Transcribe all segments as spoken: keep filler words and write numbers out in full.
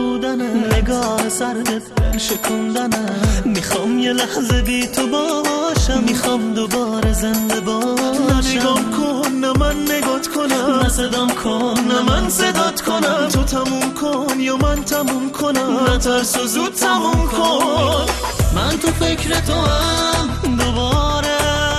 نبودنه، نگاه سردت دل شکوندنه. میخوام یه لحظه بی تو باشم، میخوام دوباره زنده باشم. نه نگام کن نه من نگات کنم، نه صدام کن نه من صدات کنم. تو تموم کن یا من تموم کنم، نه ترس و زود تموم کن. من تو فکر تو هم دوباره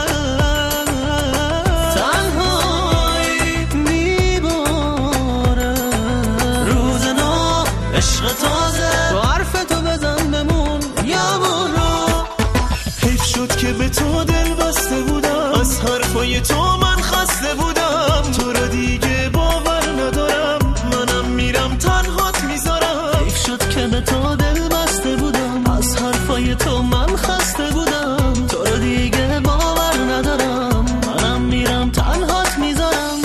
تنهایی میباره. روز نو عشق تازه با حرف تو بزن بمون یا برو. حیف شد که به تو دل بسته بودم، از حرفای تو من خسته بودم. تو را دیگه باور ندارم، منم میرم تنهات میذارم. حیف شد که به تو دل بسته بودم، از حرفای تو من خسته بودم. تو را دیگه باور ندارم، منم میرم تنهات میذارم.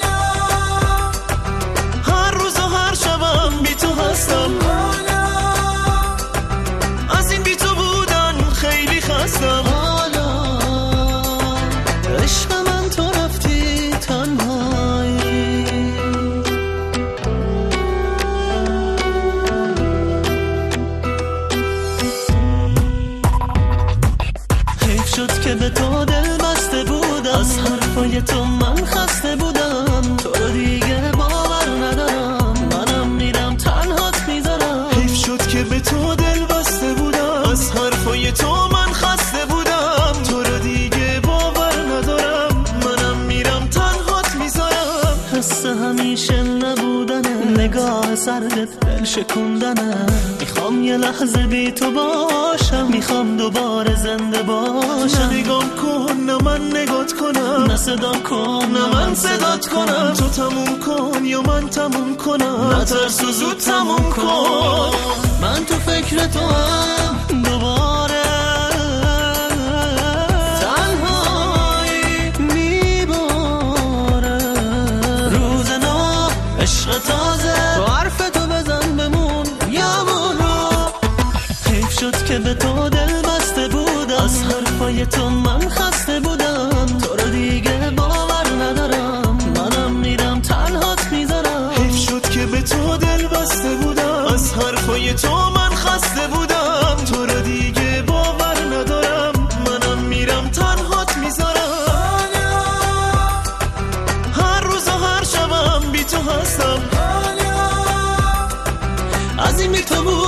هر روز و هر شبم بی تو هستم، از این بی تو بودن خیلی خستم. عشق من تو رفتی تنهایی. حیف شد که به تو دل بسته بودم، از حرفای تو من خسته بودم. تو رو دیگه باور ندارم، منم میرم تنهات میذارم. حیف شد که به تو دل بسته بودم، از حرفای تو من خسته بودم. تو رو دیگه باور ندارم، منم میرم تنهات میذارم. حس همیشه نبودنه، نگاه سردت دل شکوندنه. میخوام یه لحظه بی تو باشم، میخوام دوباره زنده باشم. نه نگام کن نه من نگات کنم، نه صدام کن نه من صدات کنم. تو تموم کن یا من تموم کنم، نه ترس و زود تموم کن. من تو فکر تو هم دوباره تنهایی میباره. روز نو عشق تازه با حرف تو بزن بمون یا برو. حیف شد که به تو دل بسته بودم، از حرفای تو من خسته بودم. تو رو دیگه باور ندارم، منم میرم تنهات میذارم. حیف شد که به تو دل بسته بودم، از حرفای تو من خسته بودم. تو رو دیگه باور ندارم، منم میرم تنهات میذارم. هر روز و هر شبم بی تو هستم، از این بی تو بود